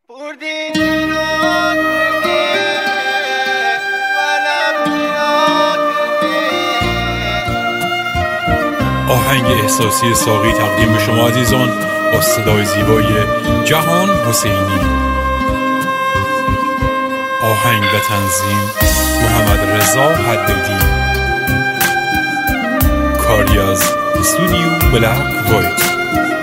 آهنگ احساسی ساقی تقدیم به شما عزیزان با صدای زیبای جهان حسینی. آهنگ و تنظیم محمد رضا حدادی. کاری از استودیو بلک وایت.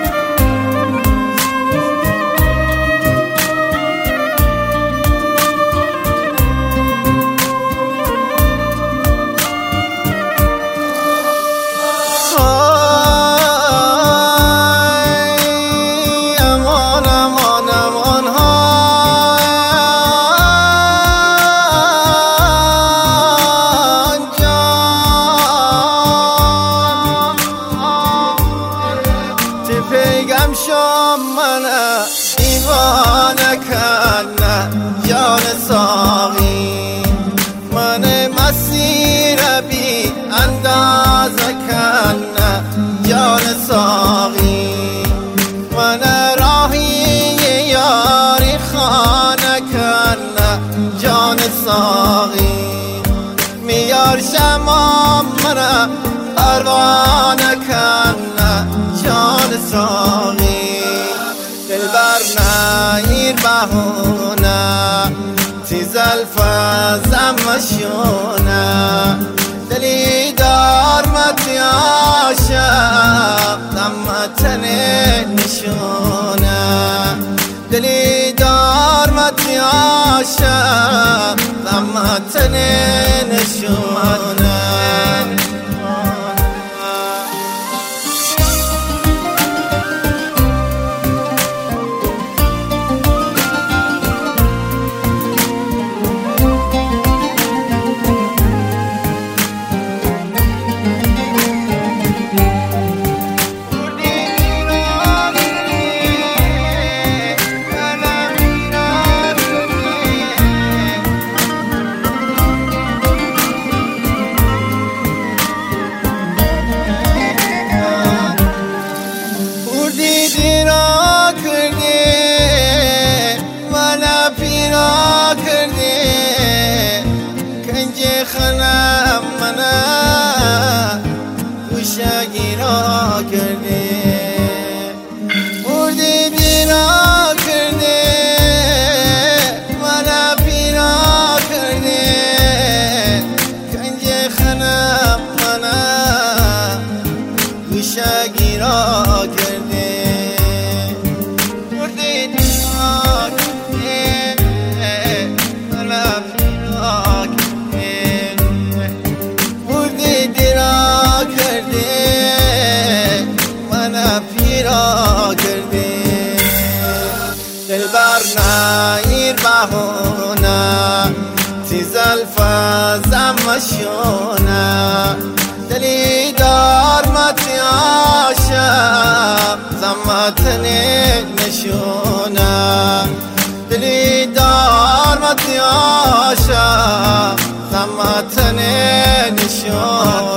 پیگم شام منه دیوانه کنه جان ساقی من مسیر بی اندازه کنه جان ساقی من راهی یاری خانه کنه جان ساقی میار شمام منه پروانه کنه جان ساقی دلبر نگیر بهونه تیز الفزم مشونه دلی دار متی عاشق دمتن نشونه دلی دار متی عاشق دمتن نشونه دیرا کردی منو پیرا کردی کنج خلم منو گوشه گیرا کردی بردی دیرا کردی منو پیرا کردی کنج خلم منو گوشه گیرا کردی دلبر نگیر بهونه تیز الفزم مشونه دلی دار متی عاشق زمتن نشونه دلی دار متی عاشق زمتن نشونه